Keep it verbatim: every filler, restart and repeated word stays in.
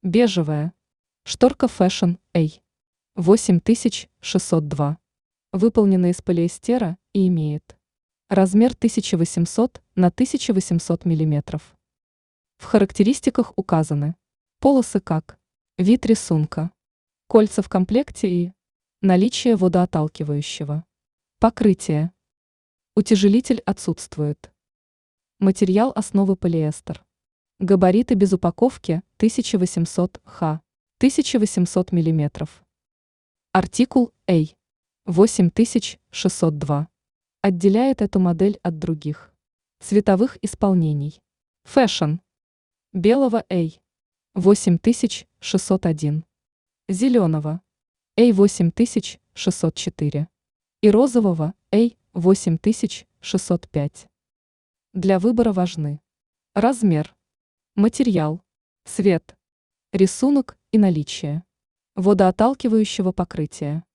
Бежевая. Шторка Fashion A. восемь тысяч шестьсот два. Выполнена из полиэстера и имеет размер тысяча восемьсот на тысяча восемьсот миллиметров. В характеристиках указаны полосы как вид рисунка, кольца в комплекте и наличие водоотталкивающего покрытия. Утяжелитель отсутствует. Материал основы полиэстер. Габариты без упаковки тысяча восемьсот х, тысяча восемьсот миллиметров. Артикул A. восемь тысяч шестьсот два. Отделяет эту модель от других цветовых исполнений. Fashion. Белого A. восемь тысяч шестьсот один. Зеленого A восемь тысяч шестьсот четыре. И розового A восемь тысяч шестьсот пять. Для выбора важны размер, материал, цвет, рисунок и наличие водоотталкивающего покрытия.